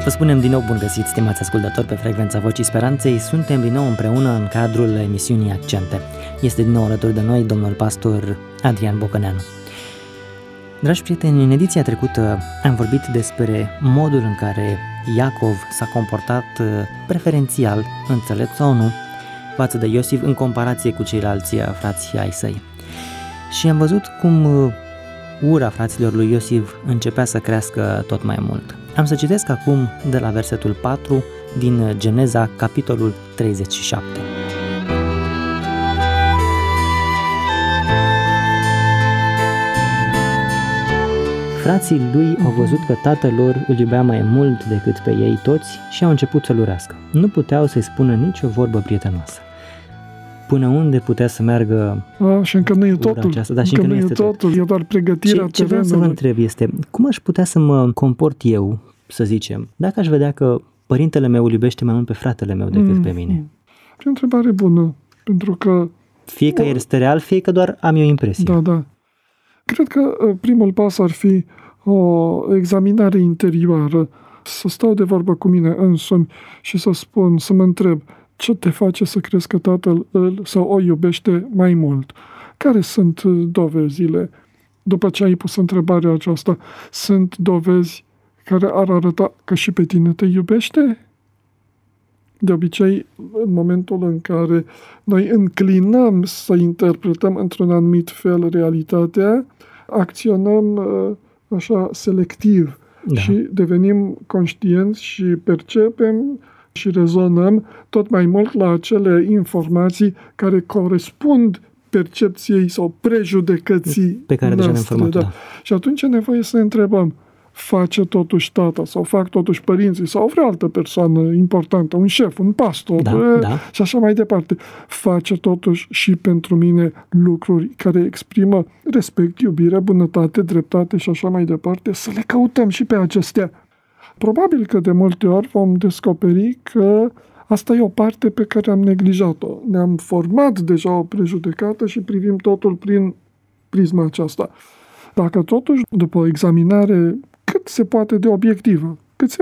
Vă spunem din nou bun găsit, stimați ascultători, pe frecvența Vocii Speranței. Suntem din nou împreună în cadrul emisiunii Accente. Este din nou alături de noi domnul pastor Adrian Bocăneanu. Dragi prieteni, în ediția trecută am vorbit despre modul în care Iacov s-a comportat preferențial, înțelept sau nu, față de Iosif în comparație cu ceilalți frați ai săi. Și am văzut cum ura fraților lui Iosif începea să crească tot mai mult. Am să citesc acum de la versetul 4 din Geneza, capitolul 37. Frații lui au văzut că tatăl lor îl iubea mai mult decât pe ei toți și au început să-l urască. Nu puteau să-i spună nicio vorbă prietenoasă. Până unde putea să meargă și încă nu e totul. Aceasta? Da, și încă nu este totul. E doar pregătirea ce vreau să vă întreb este, cum aș putea să mă comport eu, să zicem, dacă aș vedea că părintele meu îl iubește mai mult pe fratele meu decât pe mine? E o întrebare bună, pentru că... Fie că este real, fie că doar am eu impresie. Da. Cred că primul pas ar fi o examinare interioară, să stau de vorbă cu mine însumi și să mă întreb, ce te face să crezi că tatăl îl sau o iubește mai mult? Care sunt dovezile? După ce ai pus întrebarea aceasta, sunt dovezi care ar arăta că și pe tine te iubește? De obicei, în momentul în care noi înclinăm să interpretăm într-un anumit fel realitatea, acționăm așa selectiv și devenim conștienți și percepem și rezonăm tot mai mult la acele informații care corespund percepției sau prejudecății pe care deja ne-am format. Da. Și atunci e nevoie să ne întrebăm, face totuși tata sau fac totuși părinții sau vreo altă persoană importantă, un șef, un pastor și așa mai departe, face totuși și pentru mine lucruri care exprimă respect, iubire, bunătate, dreptate și așa mai departe, să le căutăm și pe acestea. Probabil că de multe ori vom descoperi că asta e o parte pe care am neglijat-o. Ne-am format deja o prejudecată și privim totul prin prisma aceasta. Dacă totuși, după o examinare cât se poate de obiectivă,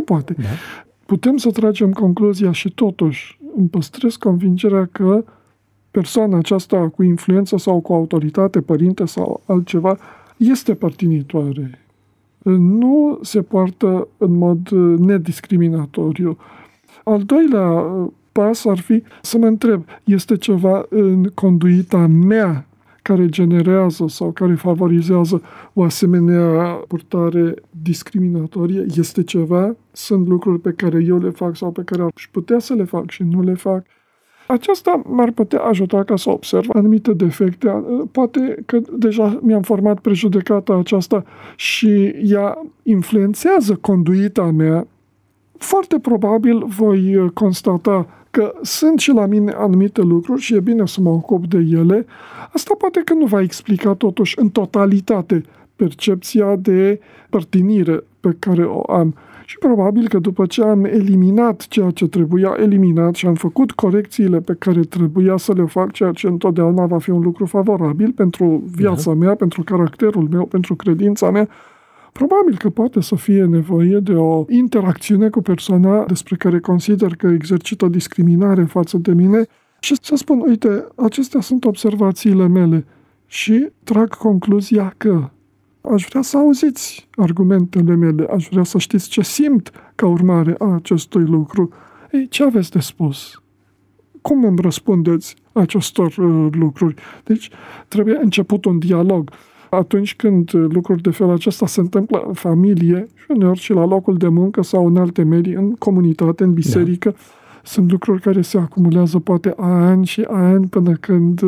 putem să tragem concluzia și totuși îmi păstrez convingerea că persoana aceasta cu influență sau cu autoritate, părinte sau altceva, este părtinitoare. Nu se poartă în mod nediscriminatoriu. Al doilea pas ar fi să mă întreb, este ceva în conduita mea care generează sau care favorizează o asemenea purtare discriminatorie? Este ceva? Sunt lucruri pe care eu le fac sau pe care aș putea să le fac și nu le fac? Aceasta m-ar putea ajuta ca să observ anumite defecte. Poate că deja mi-am format prejudecata aceasta și ea influențează conduita mea. Foarte probabil voi constata că sunt și la mine anumite lucruri și e bine să mă ocup de ele. Asta poate că nu va explica totuși în totalitate percepția de părtinire pe care o am. Și probabil că după ce am eliminat ceea ce trebuia eliminat și am făcut corecțiile pe care trebuia să le fac, ceea ce întotdeauna va fi un lucru favorabil pentru viața mea, pentru caracterul meu, pentru credința mea, probabil că poate să fie nevoie de o interacțiune cu persoana despre care consider că exercită discriminare față de mine și să spun, uite, acestea sunt observațiile mele și trag concluzia că aș vrea să auziți argumentele mele, aș vrea să știți ce simt ca urmare a acestui lucru. Ei, ce aveți de spus? Cum îmi răspundeți acestor lucruri? Deci trebuie început un dialog. Atunci când lucruri de felul acesta se întâmplă în familie și uneori și la locul de muncă sau în alte medii, în comunitate, în biserică, sunt lucruri care se acumulează poate ani și ani până când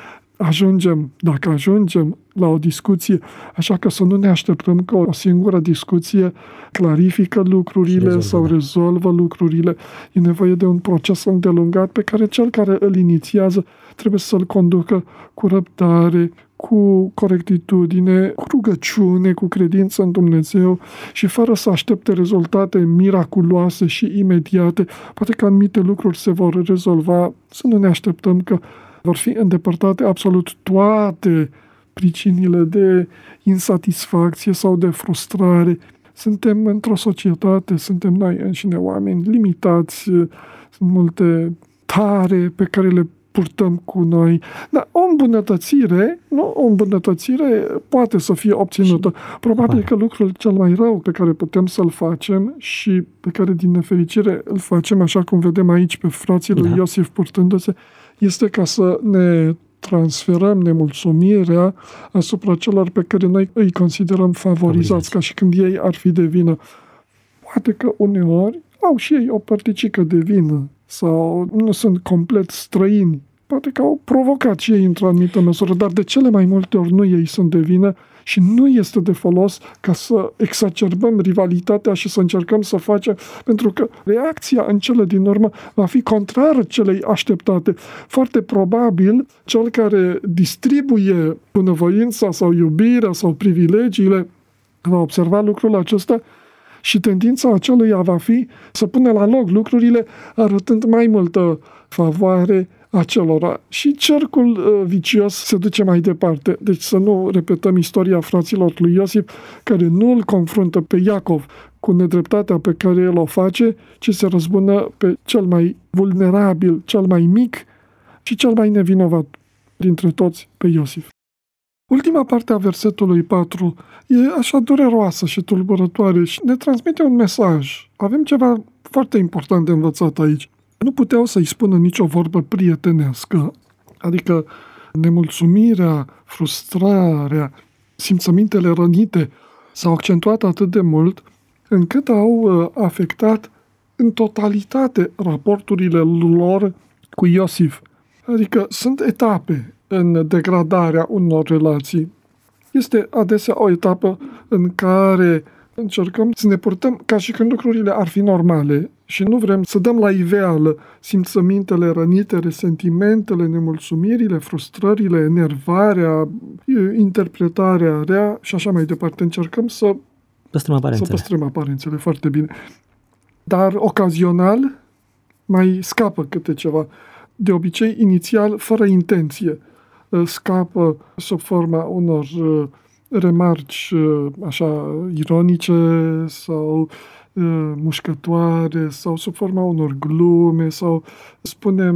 dacă ajungem la o discuție, așa că să nu ne așteptăm că o singură discuție clarifică lucrurile sau rezolvă lucrurile. E nevoie de un proces îndelungat pe care cel care îl inițiază trebuie să-l conducă cu răbdare, cu corectitudine, cu rugăciune, cu credință în Dumnezeu și fără să aștepte rezultate miraculoase și imediate. Poate că anumite lucruri se vor rezolva, să nu ne așteptăm că vor fi îndepărtate absolut toate pricinile de insatisfacție sau de frustrare. suntem într-o societate, suntem noi înșine oameni limitați, sunt multe tare pe care le purtăm cu noi. Dar o îmbunătățire poate să fie obținută. Probabil că lucrul cel mai rău pe care putem să-l facem și pe care din nefericire îl facem, așa cum vedem aici pe frații lui Iosif purtându-se, este ca să ne transferăm nemulțumirea asupra celor pe care noi îi considerăm favorizați, ca și când ei ar fi de vină. Poate că uneori au și ei o părticică de vină sau nu sunt complet străini. Poate că au provocat și ei într-o anumită măsură, dar de cele mai multe ori nu ei sunt de vină și nu este de folos ca să exacerbăm rivalitatea și să încercăm să facem, pentru că reacția în cele din urmă va fi contrară celei așteptate. Foarte probabil, cel care distribuie bunăvoința sau iubirea sau privilegiile va observa lucrul acesta și tendința aceluia va fi să pună la loc lucrurile arătând mai multă favoare acelora. Și cercul vicios se duce mai departe. Deci să nu repetăm istoria fraților lui Iosif, care nu îl confruntă pe Iacov cu nedreptatea pe care el o face, ci se răzbună pe cel mai vulnerabil, cel mai mic și cel mai nevinovat dintre toți, pe Iosif. Ultima parte a versetului 4 e așa dureroasă și tulburătoare și ne transmite un mesaj. Avem ceva foarte important de învățat aici. Nu puteau să-i spună nicio vorbă prietenească, adică nemulțumirea, frustrarea, simțămintele rănite s-au accentuat atât de mult încât au afectat în totalitate raporturile lor cu Iosif. Adică sunt etape în degradarea unor relații. Este adesea o etapă în care încercăm să ne purtăm ca și când lucrurile ar fi normale și nu vrem să dăm la iveală simțămintele rănite, resentimentele, nemulțumirile, frustrările, enervarea, interpretarea rea și așa mai departe. Încercăm să păstrăm aparențele foarte bine. Dar ocazional mai scapă câte ceva. De obicei, inițial, fără intenție. Scapă sub forma unor remarci așa ironice sau mușcătoare sau sub forma unor glume sau spunem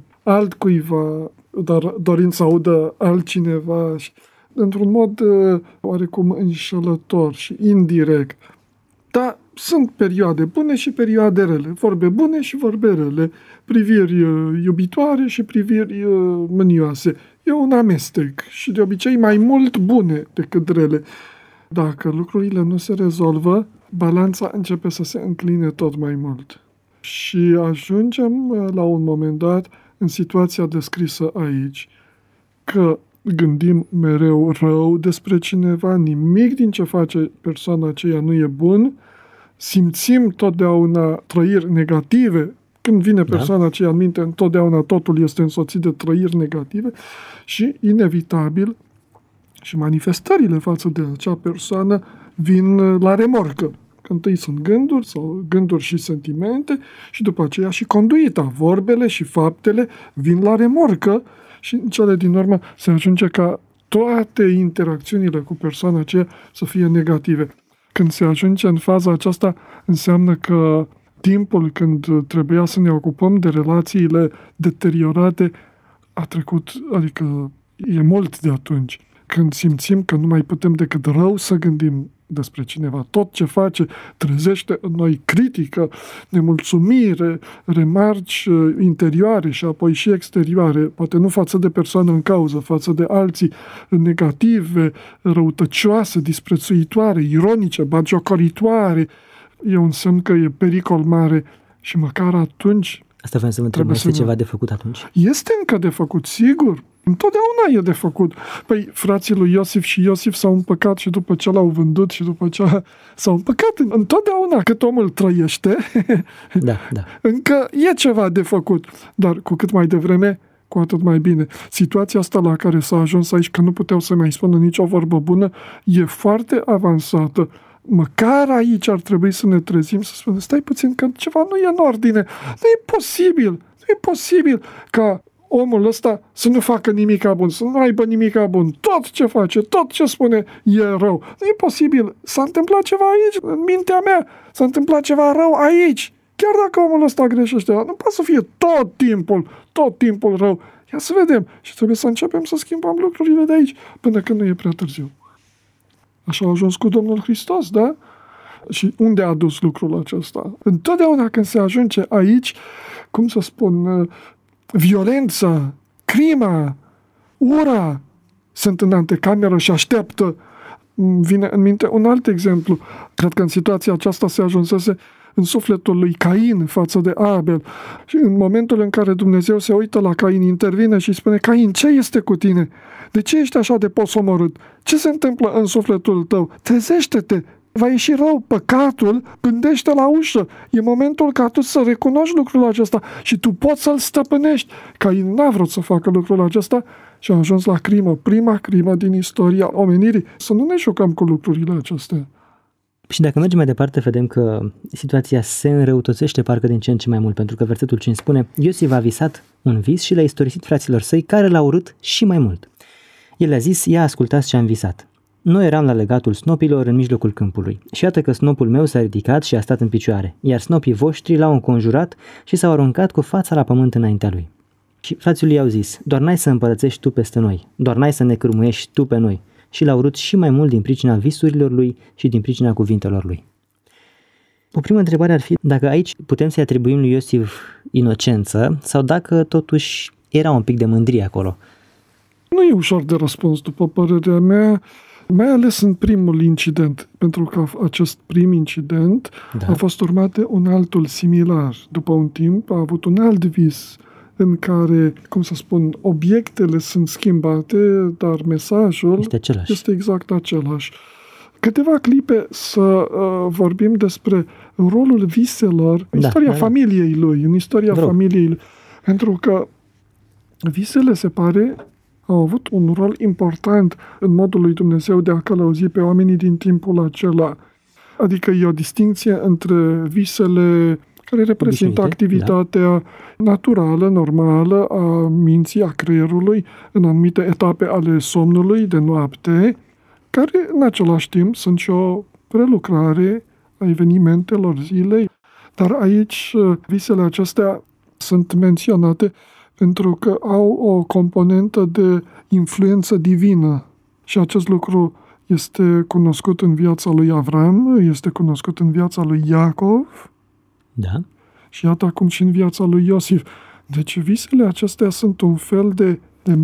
altcuiva, dar dorind să audă altcineva și, într-un mod oarecum înșelător și indirect. Dar sunt perioade bune și perioade rele, vorbe bune și vorbe rele, priviri iubitoare și priviri mânioase. E un amestec și de obicei mai mult bune decât rele. Dacă lucrurile nu se rezolvă, balanța începe să se încline tot mai mult. Și ajungem la un moment dat în situația descrisă aici, că gândim mereu rău despre cineva, nimic din ce face persoana aceea nu e bun, simțim totdeauna trăiri negative. Când vine persoana aceea în minte, întotdeauna totul este însoțit de trăiri negative și, inevitabil, și manifestările față de acea persoană vin la remorcă. Că întâi sunt gânduri sau gânduri și sentimente și după aceea și conduita, vorbele și faptele vin la remorcă și în cele din urmă se ajunge ca toate interacțiunile cu persoana aceea să fie negative. Când se ajunge în faza aceasta, înseamnă că timpul când trebuia să ne ocupăm de relațiile deteriorate a trecut, adică e mult de atunci. Când simțim că nu mai putem decât rău să gândim despre cineva, tot ce face trezește în noi critică, nemulțumire, remarci interioare și apoi și exterioare, poate nu față de persoană în cauză, față de alții, negative, răutăcioase, disprețuitoare, ironice, bagiocoritoare. E un semn că e pericol mare și măcar atunci asta vreau să vă întreb, este ceva de făcut atunci? Este încă de făcut, sigur. Întotdeauna e de făcut. Păi frații lui Iosif și Iosif s-au împăcat și după ce l-au vândut și după ce s-au împăcat. Întotdeauna cât omul trăiește, da. încă e ceva de făcut. Dar cu cât mai devreme, cu atât mai bine. Situația asta la care s-a ajuns aici, că nu puteau să mai spună nicio vorbă bună, e foarte avansată. Măcar aici ar trebui să ne trezim, să spunem, stai puțin că ceva nu e în ordine. Nu e posibil ca omul ăsta să nu facă nimica bun, să nu aibă nimica bun. Tot ce face, tot ce spune e rău. Nu e posibil. S-a întâmplat ceva aici, în mintea mea. S-a întâmplat ceva rău aici. Chiar dacă omul ăsta greșește, nu poate să fie tot timpul rău. Ia să vedem. Și trebuie să începem să schimbăm lucrurile de aici, până când nu e prea târziu. Așa a ajuns cu Domnul Hristos, da? Și unde a dus lucrul acesta? Întotdeauna când se ajunge aici, cum să spun, violența, crima, ura, sunt în antecameră și așteaptă. Vine în minte un alt exemplu. Cred că în situația aceasta se ajunsese în sufletul lui Cain față de Abel. Și în momentul în care Dumnezeu se uită la Cain, intervine și spune: Cain, ce este cu tine? De ce ești așa de posomorât? Ce se întâmplă în sufletul tău? Trezește-te! Va ieși rău, păcatul gândește la ușă. E momentul ca tu să recunoști lucrul acesta și tu poți să-l stăpânești. Cain n-a vrut să facă lucrul acesta și a ajuns la crimă, prima crimă din istoria omenirii. Să nu ne jucăm cu lucrurile acestea. Și dacă mergem mai departe, vedem că situația se înrăutățește parcă din ce în ce mai mult, pentru că versetul 5 spune: Iosif a visat un vis și le-a istorisit fraților săi, care l-au urât și mai mult. El le-a zis: ia ascultați ce am visat. Noi eram la legatul snopilor în mijlocul câmpului și iată că snopul meu s-a ridicat și a stat în picioare, iar snopii voștri l-au înconjurat și s-au aruncat cu fața la pământ înaintea lui. Și frații lui i-au zis: doar n-ai să împărățești tu peste noi, doar n-ai să ne cârmuiești tu pe noi. Și l-au urât și mai mult din pricina visurilor lui și din pricina cuvintelor lui. O primă întrebare ar fi dacă aici putem să-i atribuim lui Iosif inocență sau dacă totuși era un pic de mândrie acolo. Nu e ușor de răspuns, după părerea mea, mai ales în primul incident, pentru că acest prim incident a fost urmat de un altul similar. După un timp a avut un alt vis în care, cum să spun, obiectele sunt schimbate, dar mesajul este exact același. Câteva clipe să vorbim despre rolul viselor în istoria familiei lui, în istoria familiei lui. Pentru că visele, se pare, au avut un rol important în modul lui Dumnezeu de a călăuzi pe oamenii din timpul acela. Adică e o distinție între visele care reprezintă activitatea naturală, normală a minții, a creierului, în anumite etape ale somnului de noapte, care în același timp sunt și o prelucrare a evenimentelor zilei. Dar aici visele acestea sunt menționate pentru că au o componentă de influență divină. Și acest lucru este cunoscut în viața lui Avram, este cunoscut în viața lui Iacov, și iată acum și în viața lui Iosif. Deci visele acestea sunt un fel de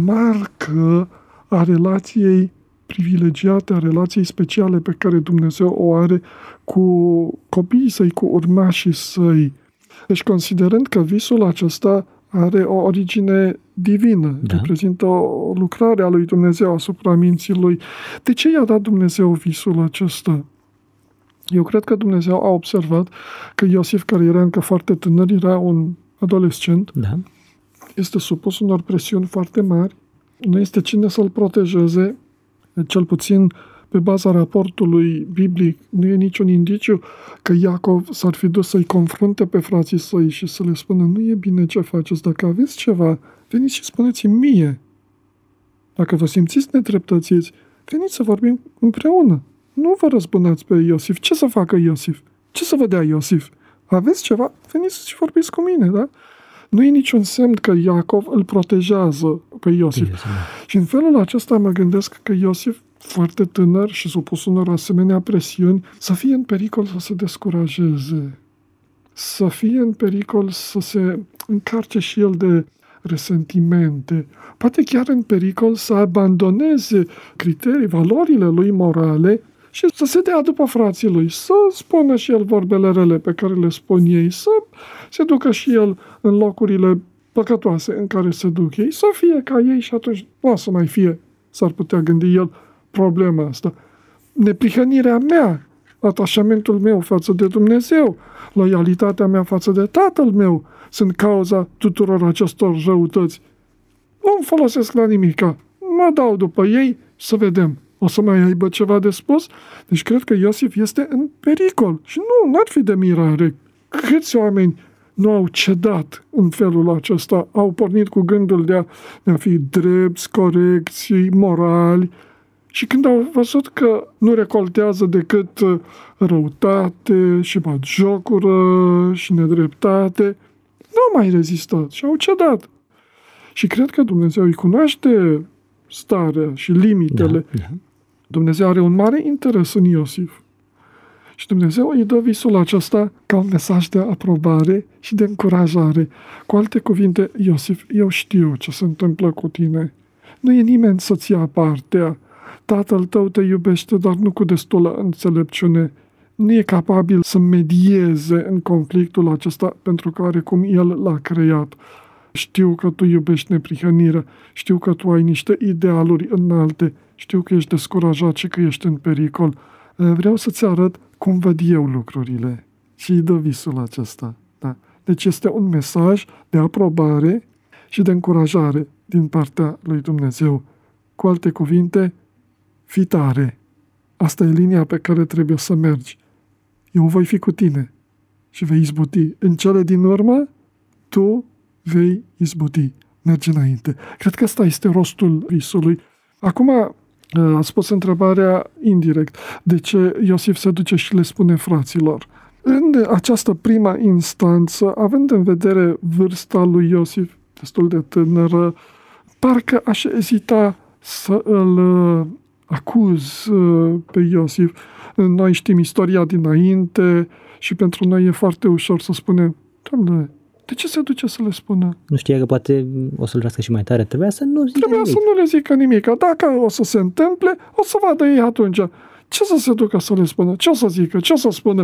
marcă a relației privilegiate, a relației speciale pe care Dumnezeu o are cu copiii săi, cu urmașii săi. Deci considerând că visul acesta are o origine divină, reprezintă o lucrare a lui Dumnezeu asupra minții lui. De ce i-a dat Dumnezeu visul acesta? Eu cred că Dumnezeu a observat că Iosif, care era încă foarte tânăr, era un adolescent, este supus unor presiuni foarte mari, nu este cine să-l protejeze, cel puțin pe baza raportului biblic, nu e niciun indiciu că Iacov s-ar fi dus să-i confrunte pe frații săi și să le spună: nu e bine ce faceți, dacă aveți ceva, veniți și spuneți-mi mie. Dacă vă simțiți nedreptățiți, veniți să vorbim împreună. Nu vă răzbunați pe Iosif. Ce să facă Iosif? Ce să vă dea Iosif? Aveți ceva? Veniți și vorbiți cu mine, da? Nu e niciun semn că Iacov îl protejează pe Iosif. Și în felul acesta mă gândesc că Iosif, foarte tânăr și supus unor asemenea presiuni, să fie în pericol să se descurajeze, să fie în pericol să se încarce și el de resentimente, poate chiar în pericol să abandoneze criterii, valorile lui morale și să se dea după frații lui, să spună și el vorbele rele pe care le spun ei, să se ducă și el în locurile păcătoase în care se duc ei, să fie ca ei și atunci nu o să mai fie, s-ar putea gândi el, problema asta. Neprihănirea mea, atașamentul meu față de Dumnezeu, loialitatea mea față de tatăl meu sunt cauza tuturor acestor răutăți. Nu-mi folosesc la nimica. Mă dau după ei să vedem. O să mai aibă ceva de spus? Deci cred că Iosif este în pericol. Și nu, n-ar fi de mirare. Câți oameni nu au cedat în felul acesta, au pornit cu gândul de a fi drepți, corecți, morali, și când au văzut că nu recoltează decât răutate și batjocură și nedreptate, nu au mai rezistat și au cedat. Și cred că Dumnezeu îi cunoaște starea și limitele. Da. Dumnezeu are un mare interes în Iosif. Și Dumnezeu îi dă visul acesta ca un mesaj de aprobare și de încurajare. Cu alte cuvinte, Iosif, eu știu ce se întâmplă cu tine. Nu e nimeni să-ți ia partea. Tatăl tău te iubește, dar nu cu destulă înțelepciune. Nu e capabil să medieze în conflictul acesta pentru care cum el l-a creat. Știu că tu iubești neprihănirea, știu că tu ai niște idealuri înalte, știu că ești descurajat și că ești în pericol. Vreau să-ți arăt cum văd eu lucrurile. Și îi dă visul acesta. Da? Deci este un mesaj de aprobare și de încurajare din partea lui Dumnezeu. Cu alte cuvinte, fii tare. Asta e linia pe care trebuie să mergi. Eu voi fi cu tine și vei izbuti. În cele din urmă, tu vei izbuti. Mergi înainte. Cred că ăsta este rostul visului. Acum, ați pus întrebarea indirect. De ce Iosif se duce și le spune fraților? În această prima instanță, având în vedere vârsta lui Iosif, destul de tânără, parcă aș ezita să îl acuz pe Iosif. Noi știm istoria dinainte și pentru noi e foarte ușor să spunem, Doamne, de ce se duce să le spună? Nu știa că poate o să-l vrească și mai tare. Trebuia să nu le zică nimic. Dacă o să se întâmple, o să vadă ei atunci. Ce să se ducă să le spună? Ce o să zică? Ce o să spună?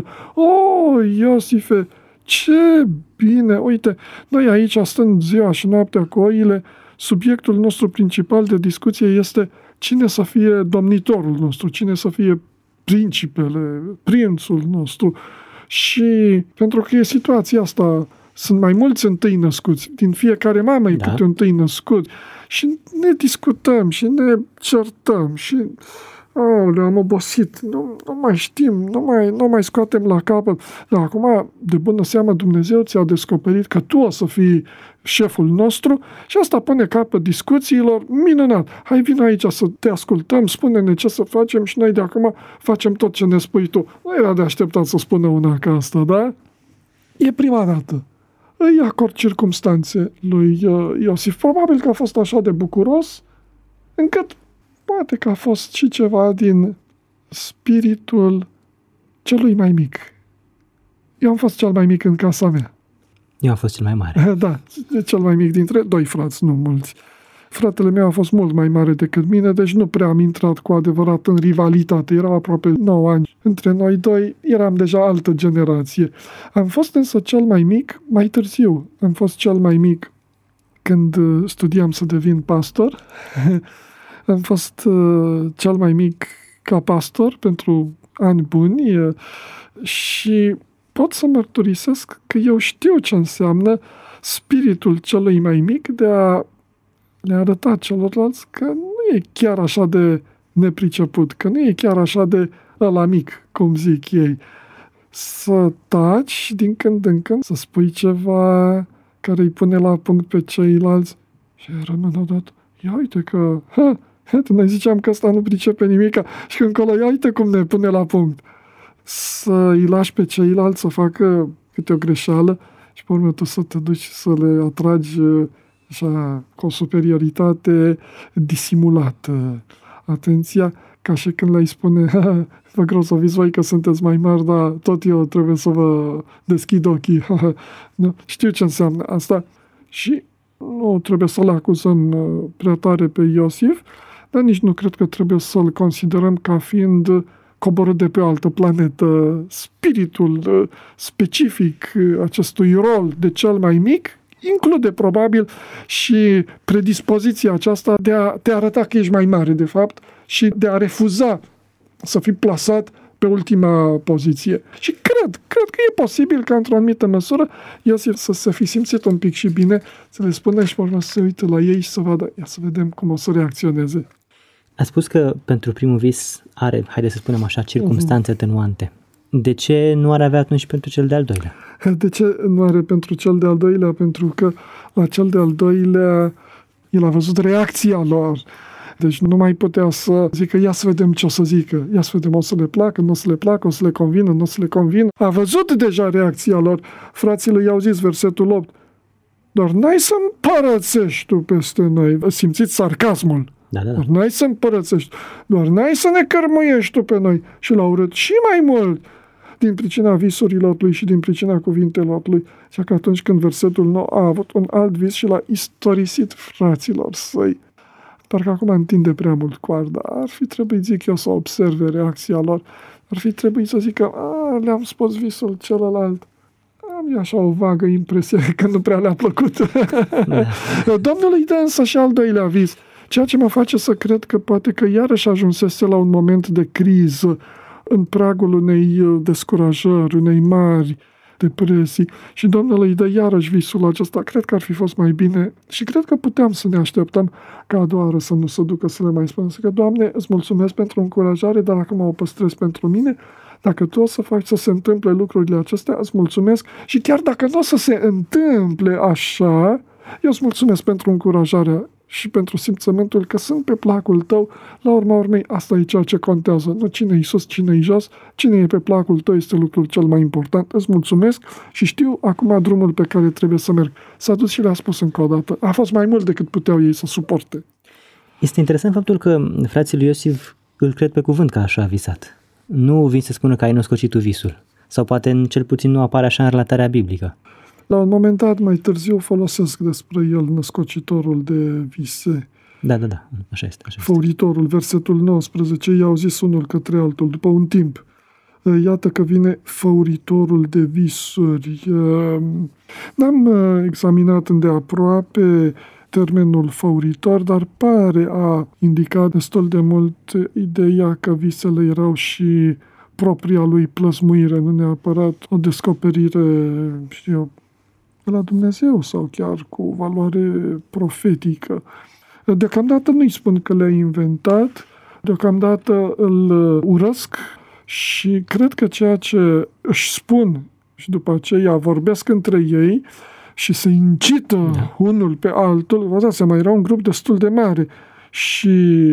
Iosife, ce bine! Uite, noi aici stând ziua și noaptea cu oile, subiectul nostru principal de discuție este cine să fie domnitorul nostru, cine să fie principele, prințul nostru. Și pentru că e situația asta, sunt mai mulți întâi născuți, din fiecare mamă e câte un întâi născut. Și ne discutăm și ne certăm și am obosit, nu mai știm, nu mai scoatem la capăt. Dar acum, de bună seamă, Dumnezeu ți-a descoperit că tu o să fii șeful nostru și asta pune capăt discuțiilor. Minunat! Hai, vino aici să te ascultăm, spune-ne ce să facem și noi de acum facem tot ce ne spui tu. Nu era de așteptat să spună una ca asta, da? E prima dată. Îi acord circumstanțe lui Iosif. Probabil că a fost așa de bucuros, încât poate că a fost și ceva din spiritul celui mai mic. Eu am fost cel mai mic în casa mea. Eu am fost cel mai mare. Da, cel mai mic dintre doi frați, nu mulți. Fratele meu a fost mult mai mare decât mine, deci nu prea am intrat cu adevărat în rivalitate. Erau aproape 9 ani între noi doi, eram deja altă generație. Am fost însă cel mai mic mai târziu. Am fost cel mai mic când studiam să devin pastor. Am fost cel mai mic ca pastor pentru ani buni și pot să mărturisesc că eu știu ce înseamnă spiritul celui mai mic de a le arăta celorlalți că nu e chiar așa de nepriceput, că nu e chiar așa de ăla mic, cum zic ei. Să taci și din când în când să spui ceva care îi pune la punct pe ceilalți și rămân odată. Ia uite că... noi ziceam că ăsta nu pricepe nimica și încolo, ia uite cum ne pune la punct. Să îi lași pe ceilalți să facă câte o greșeală și pe urmă tu să te duci să le atragi așa, cu o superioritate disimulată. Atenția, ca și când le-ai spune, vă grosoviți voi că sunteți mai mari, dar tot eu trebuie să vă deschid ochii. Nu? Știu ce înseamnă asta și nu trebuie să-l acuzăm prea tare pe Iosif, dar nici nu cred că trebuie să-l considerăm ca fiind coborât de pe o altă planetă. Spiritul specific acestui rol de cel mai mic include probabil și predispoziția aceasta de a te arăta că ești mai mare de fapt și de a refuza să fii plasat pe ultima poziție. Și cred că e posibil ca într-o anumită măsură Iosif să se fi simțit un pic și bine, să le spună și pe urmă să se uite la ei și să vadă, ia să vedem cum o să reacționeze. A spus că pentru primul vis are, haideți să spunem așa, circumstanțe atenuante. De ce nu ar avea atunci pentru cel de-al doilea? De ce nu are pentru cel de-al doilea? Pentru că la cel de-al doilea el a văzut reacția lor. Deci nu mai putea să zică, ia să vedem ce o să zică, ia să vedem, o să le placă, nu o să le placă, o să le convină, nu o să le convină. A văzut deja reacția lor. Frații lui i-au zis, versetul 8, doar n-ai să împărățești tu peste noi. Simțiți sarcasmul? Da. Doar n-ai să împărățești, doar n-ai să ne cărmuiești tu pe noi. Și l-au urât și mai mult din pricina visurilor lui și din pricina cuvintelor lui. Și că atunci când versetul 9 a avut un alt vis și l-a istorisit fraților săi, parcă acum întinde prea mult coarda. Ar fi trebuit, zic eu, să observe reacția lor. Ar fi trebuit să zică, le-am spus visul celălalt. Am așa o vagă impresie că nu prea le-a plăcut. Da. Domnul îi dă însă și al doilea vis, ceea ce mă face să cred că poate că iarăși ajunsese la un moment de criză, în pragul unei descurajări, unei mari depresii, și Domnul îi dă iarăși visul acesta. Cred că ar fi fost mai bine și cred că puteam să ne așteptăm ca a doua oară să nu se ducă să le mai spună că, Doamne, îți mulțumesc pentru încurajare, dar acum o păstrez pentru mine. Dacă tu o să faci să se întâmple lucrurile acestea, îți mulțumesc, și chiar dacă nu o să se întâmple așa, eu îți mulțumesc pentru încurajarea și pentru simțământul că sunt pe placul tău. La urma urmei, asta e ceea ce contează. Nu cine e sus, cine e jos, cine e pe placul tău este lucrul cel mai important. Îți mulțumesc și știu acum drumul pe care trebuie să merg. S-a dus și le-a spus încă o dată. A fost mai mult decât puteau ei să suporte. Este interesant faptul că frații lui Iosif îl cred pe cuvânt că așa a visat. Nu vin să spună că ai născocit tu visul. Sau poate cel puțin nu apare așa în relatarea biblică. La un moment dat, mai târziu, folosesc despre el născocitorul de vise. Da, așa este. Făuritorul, versetul 19, i-au zis unul către altul, după un timp. Iată că vine făuritorul de visuri. N-am examinat îndeaproape termenul făuritor, dar pare a indicat destul de mult ideea că visele erau și propria lui plăsmuire, nu neapărat o descoperire, de la Dumnezeu sau chiar cu valoare profetică. Deocamdată nu-i spun că le-a inventat, deocamdată îl urăsc și cred că ceea ce își spun și după aceea vorbesc între ei și se incită unul pe altul, vă dați seama, era un grup destul de mare și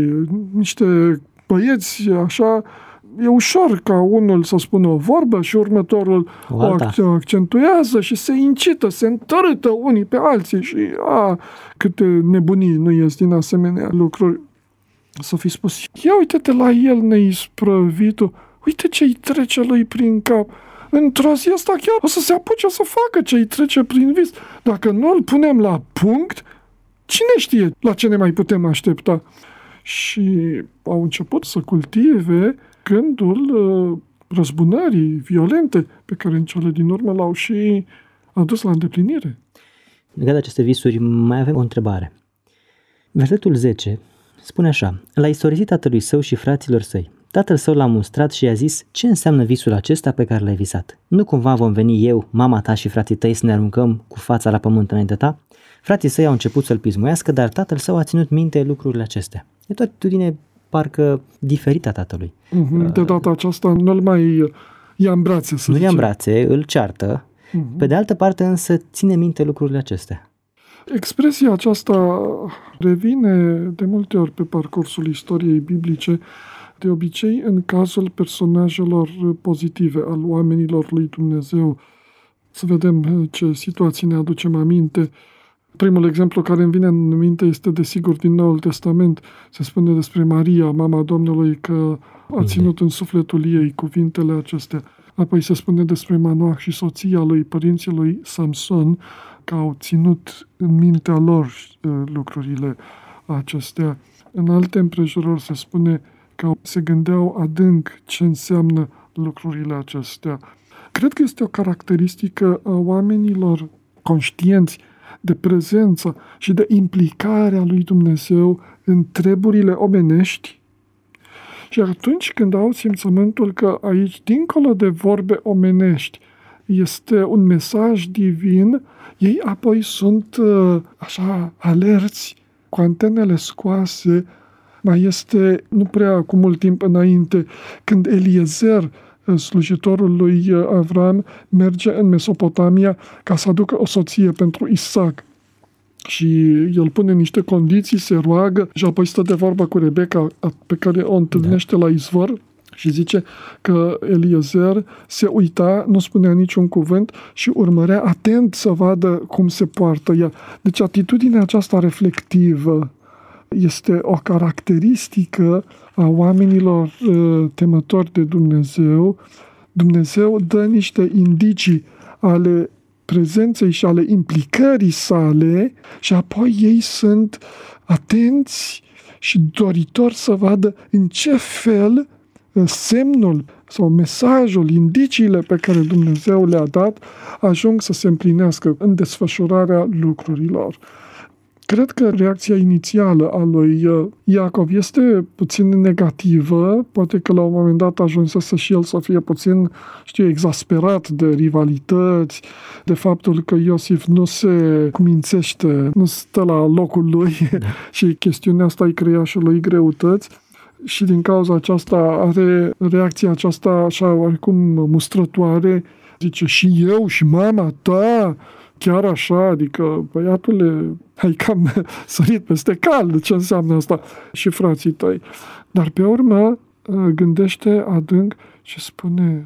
niște băieți așa. E ușor ca unul să spună o vorbă și următorul o accentuează și se incită, se întărâtă unii pe alții și câte nebunii nu ies din asemenea lucruri. Să fi spus, ia uite-te la el neisprăvitul, uite ce-i trece lui prin cap. Într-o zi asta chiar o să se apuce să facă ce-i trece prin vis. Dacă nu îl punem la punct, cine știe la ce ne mai putem aștepta? Și au început să cultive gândul răzbunării violente pe care în cele din urmă l-au și adus la îndeplinire. Legat de aceste visuri, mai avem o întrebare. Versetul 10 spune așa: l-a istorisit tatălui său și fraților săi. Tatăl său l-a mustrat și i-a zis: ce înseamnă visul acesta pe care l-ai visat? Nu cumva vom veni eu, mama ta și frații tăi să ne aruncăm cu fața la pământ înaintea ta? Frații săi au început să-l pismuiască, dar tatăl său a ținut minte lucrurile acestea. E o atitudine parcă diferită a tatălui. De data aceasta nu-l mai ia în brațe, să Nu zicem. ia în brațe, îl ceartă. Pe de altă parte însă ține minte lucrurile acestea. Expresia aceasta revine de multe ori pe parcursul istoriei biblice, de obicei în cazul personajelor pozitive, al oamenilor lui Dumnezeu. Să vedem ce situații ne aducem aminte. Primul exemplu care îmi vine în minte este desigur din Noul Testament. Se spune despre Maria, mama Domnului, că a ținut în sufletul ei cuvintele acestea. Apoi se spune despre Manoah și soția lui, părinții lui Samson, că au ținut în mintea lor lucrurile acestea. În alte împrejurări se spune că se gândeau adânc ce înseamnă lucrurile acestea. Cred că este o caracteristică a oamenilor conștienți de prezență și de implicarea lui Dumnezeu în treburile omenești. Și atunci când au simțământul că aici, dincolo de vorbe omenești, este un mesaj divin, ei apoi sunt așa alerți, cu antenele scoase. Mai este, nu prea cu mult timp înainte, când Eliezer slujitorul lui Avram, merge în Mesopotamia ca să aducă o soție pentru Isaac. Și el pune niște condiții, se roagă și apoi stă de vorbă cu Rebecca, pe care o întâlnește la izvor, și zice că Eliezer se uita, nu spunea niciun cuvânt și urmărea atent să vadă cum se poartă ea. Deci atitudinea aceasta reflectivă este o caracteristică a oamenilor temători de Dumnezeu. Dumnezeu dă niște indicii ale prezenței și ale implicării sale și apoi ei sunt atenți și doritori să vadă în ce fel semnul sau mesajul, indiciile pe care Dumnezeu le-a dat ajung să se împlinească în desfășurarea lucrurilor. Cred că reacția inițială a lui Iacov este puțin negativă, poate că la un moment dat ajunsese și el să fie puțin, exasperat de rivalități, de faptul că Iosif nu se cumințește, nu stă la locul lui și chestiunea asta îi crea și lui greutăți. Și din cauza aceasta are reacția aceasta așa oarecum mustrătoare, zice și eu și mama ta, chiar așa, adică băiatule, ai cam sărit peste cal, ce înseamnă asta, și frații tăi. Dar pe urmă gândește adânc și spune,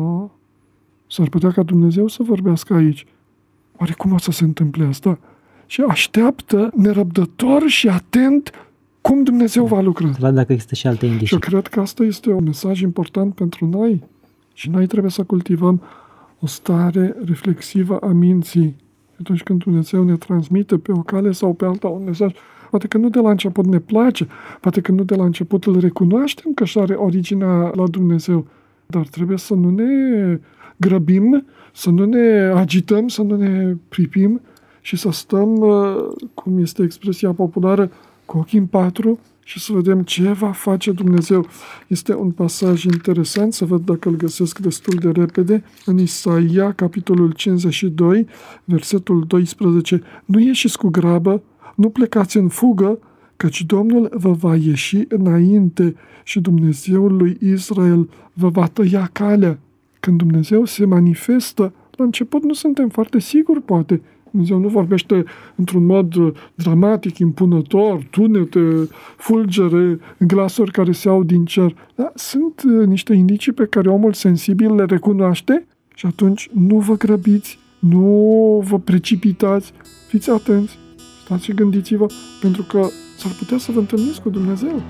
s-ar putea ca Dumnezeu să vorbească aici. Oare cum o să se întâmple asta? Și așteaptă nerăbdător și atent cum Dumnezeu va lucra. Văd dacă există și alte indicii. Și eu cred că asta este un mesaj important pentru noi. Și noi trebuie să cultivăm o stare reflexivă a minții. Atunci când Dumnezeu ne transmite pe o cale sau pe alta un mesaj, poate că nu de la început ne place, poate că nu de la început îl recunoaștem că și are originea la Dumnezeu, dar trebuie să nu ne grăbim, să nu ne agităm, să nu ne pripim și să stăm, cum este expresia populară, cu ochii în patru și să vedem ce va face Dumnezeu. Este un pasaj interesant, să văd dacă îl găsesc destul de repede, în Isaia, capitolul 52, versetul 12. Nu ieșiți cu grabă, nu plecați în fugă, căci Domnul vă va ieși înainte și Dumnezeul lui Israel vă va tăia calea. Când Dumnezeu se manifestă, la început nu suntem foarte siguri, poate. Dumnezeu nu vorbește într-un mod dramatic, impunător, tunete, fulgere, glasuri care se aud din cer. Dar sunt niște indicii pe care omul sensibil le recunoaște și atunci nu vă grăbiți, nu vă precipitați, fiți atenți, stați și gândiți-vă, pentru că s-ar putea să vă întâlniți cu Dumnezeu.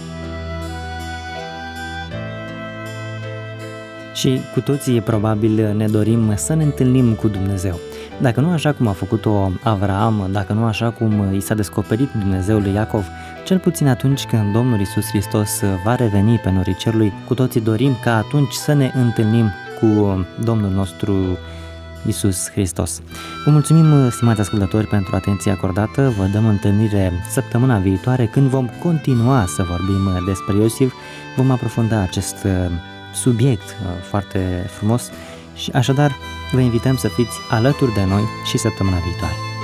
Și cu toții probabil ne dorim să ne întâlnim cu Dumnezeu. Dacă nu așa cum a făcut-o Avraam, dacă nu așa cum i s-a descoperit Dumnezeul lui Iacov, cel puțin atunci când Domnul Iisus Hristos va reveni pe norii cerului, cu toții dorim ca atunci să ne întâlnim cu Domnul nostru Iisus Hristos. Vă mulțumim, stimați ascultători, pentru atenția acordată. Vă dăm întâlnire săptămâna viitoare când vom continua să vorbim despre Iosif. Vom aprofunda acest subiect foarte frumos și așadar vă invităm să fiți alături de noi și săptămâna viitoare.